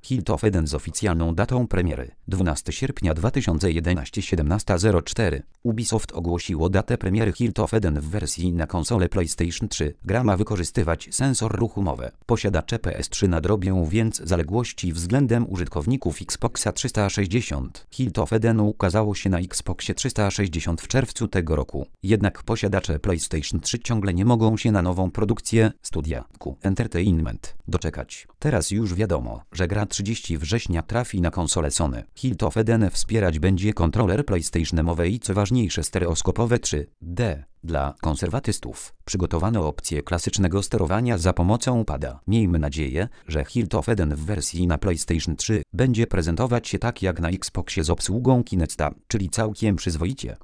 Hilt of Eden z oficjalną datą premiery 12 sierpnia 2011 17:04. Ubisoft ogłosiło datę premiery Hilt of Eden w wersji na konsolę PlayStation 3. Gra ma wykorzystywać sensor ruchu mowy. Posiadacze PS3 nadrobią więc zaległości względem użytkowników Xboxa 360. Hilt of Eden ukazało się na Xboxie 360 w czerwcu tego roku. Jednak posiadacze PlayStation 3 ciągle nie mogą się na nową produkcję studia Q Entertainment doczekać. Teraz już wiadomo, że gra 30 września trafi na konsolę Sony. Hilt of Eden wspierać będzie kontroler PlayStation mowy i co ważniejsze stereoskopowe 3D. Dla konserwatystów przygotowano opcję klasycznego sterowania za pomocą pada. Miejmy nadzieję, że Hilt of Eden w wersji na PlayStation 3 będzie prezentować się tak jak na Xboxie z obsługą Kinecta, czyli całkiem przyzwoicie.